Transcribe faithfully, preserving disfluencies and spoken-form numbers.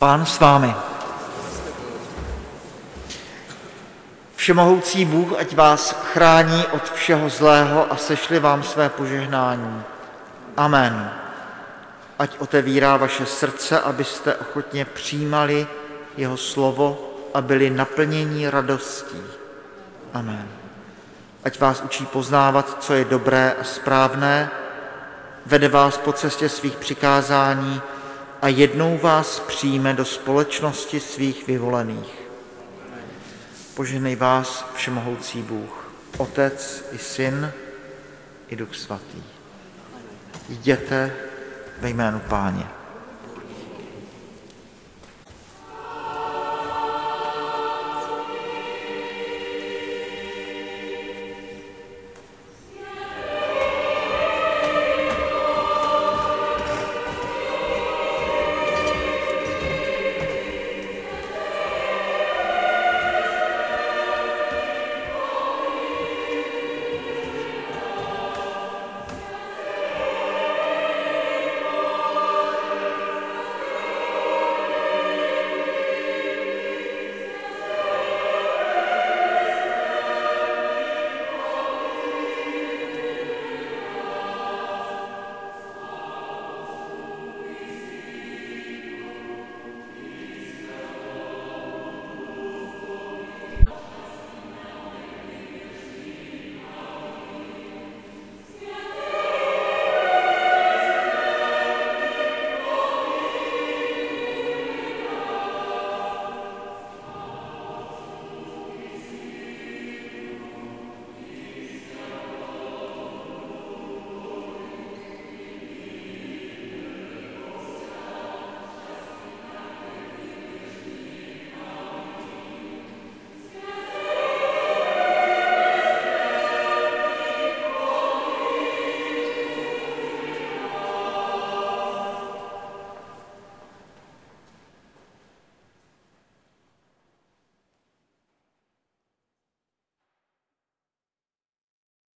Pán s vámi. Všemohoucí Bůh, ať vás chrání od všeho zlého a sešli vám své požehnání. Amen. Ať otevírá vaše srdce, abyste ochotně přijímali jeho slovo a byli naplněni radostí. Amen. Ať vás učí poznávat, co je dobré a správné, vede vás po cestě svých přikázání a jednou vás přijme do společnosti svých vyvolených. Požehnej vás všemohoucí Bůh, Otec i Syn i Duch Svatý. Jděte ve jménu Páně.